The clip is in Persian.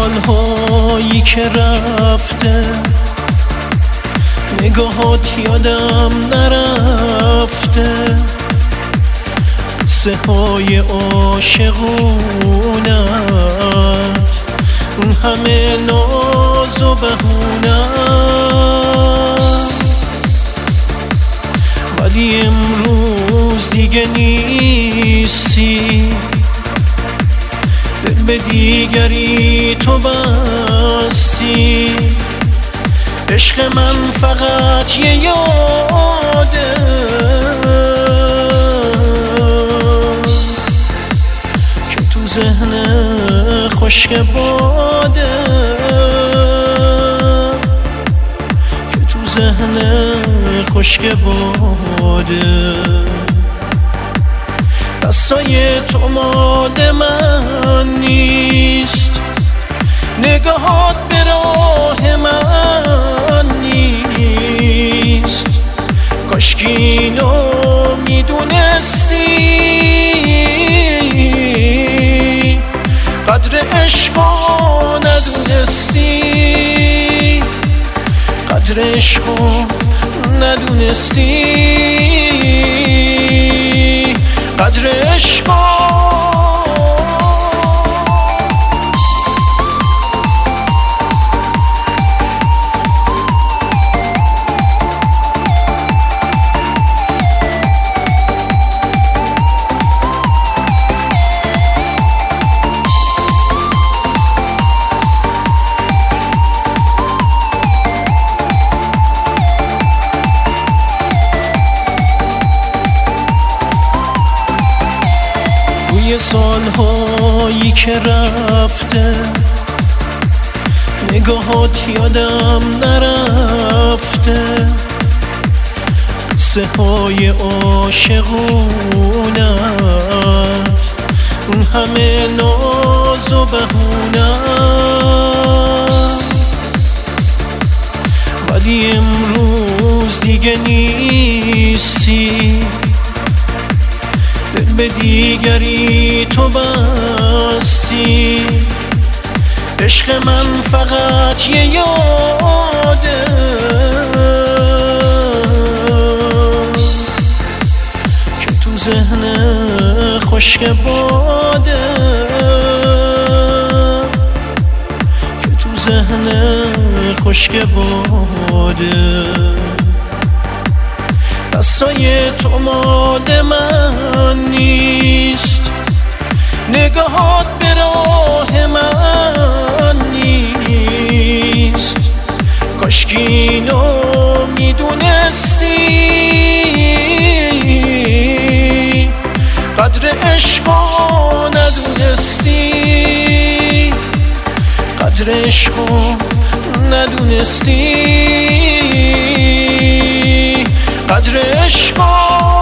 سالهایی که رفته نگاهات یادم نرفته، قصه های عاشقونت، اون همه ناز و بهونت، ولی امروز دیگه نیستی، دل به دیگری تو بستی. عشق من فقط یه یاده که تو ذهن خشک باده، که تو ذهن خشک باده. دستای تو مال من نیست، نگاهات به راه من نیست. کاشکی اینو میدونستی، قدر عشقو ندونستی، قدر عشقو ندونستی، قدر عشقو. یه سالهایی که رفته نگاهات یادم نرفته، قصه های عاشقونت، اون همه ناز و بهونت، ولی امروز دیگه نیستی، دل به دیگری تو بستی. عشق من فقط یه یاده که تو ذهن خشک باده، که تو ذهن خشک باده. دستای تو مال من نیست، نگاهات به راه من نیست. کاشکی اینو میدونستی، قدر عشقو ندونستی، قدر عشقو ندونستی، قدر عشقو.